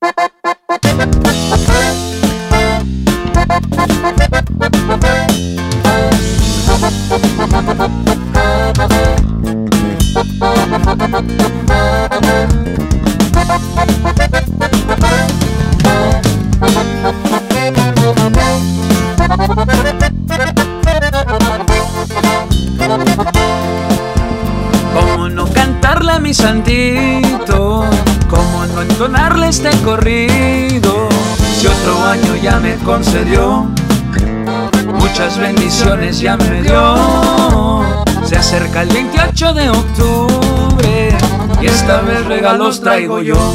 ¿Cómo no cantarle a mi santito? ¿Cómo no entonarle este corrido? Si otro año ya me concedió, muchas bendiciones ya me dio. Se acerca el 28 de octubre y esta vez regalos traigo yo.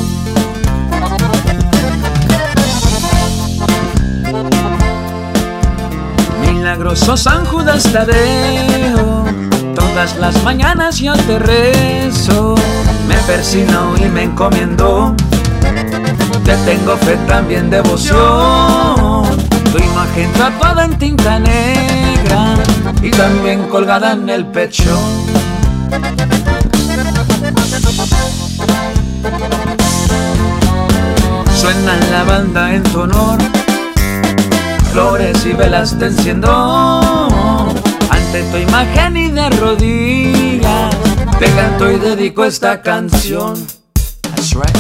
Milagroso San Judas Tadeo, todas las mañanas yo te rezo. Me persino y me encomiendo, te tengo fe, también devoción. Tu imagen tatuada en tinta negra y también colgada en el pecho. Suena la banda en tu honor, flores y velas te enciendo. Ante tu imagen y de rodillas te canto y dedico esta canción. That's right.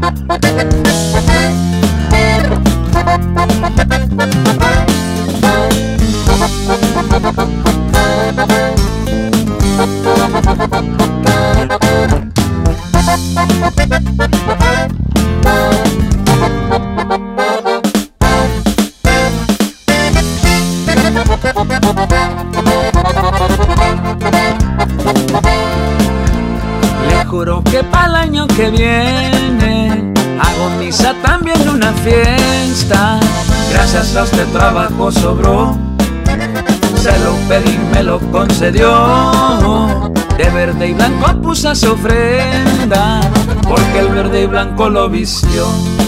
Le juro que para el año que viene hago misa, también una fiesta. Gracias a este trabajo sobró, se lo pedí, me lo concedió. De verde y blanco puse su ofrenda, porque el verde y blanco lo vistió.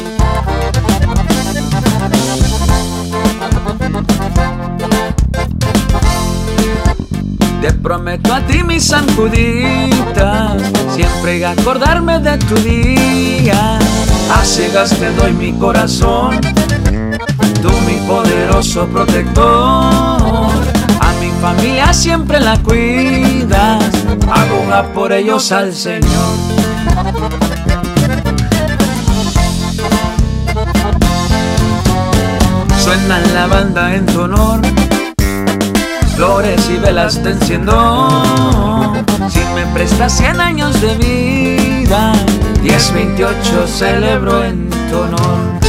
Te prometo a ti, mi San Judita, siempre acordarme de tu día. A ciegas te doy mi corazón, tú mi poderoso protector. A mi familia siempre la cuidas, hago una por ellos al Señor. Suena la banda en tu honor, flores y velas te enciendo. Si me prestas 100 años de vida, 10-28 celebro en tu honor.